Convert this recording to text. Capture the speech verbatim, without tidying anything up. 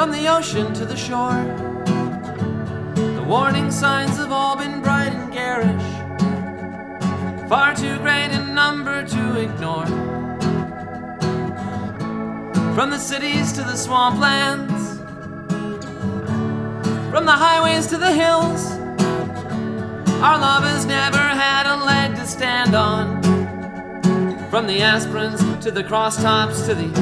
from the ocean to the shore. The warning signs have all been bright and garish, far too great in number to ignore. From the cities to the swamplands, from the highways to the hills, our love has never had a leg to stand on. From the aspirins to the crosstops to the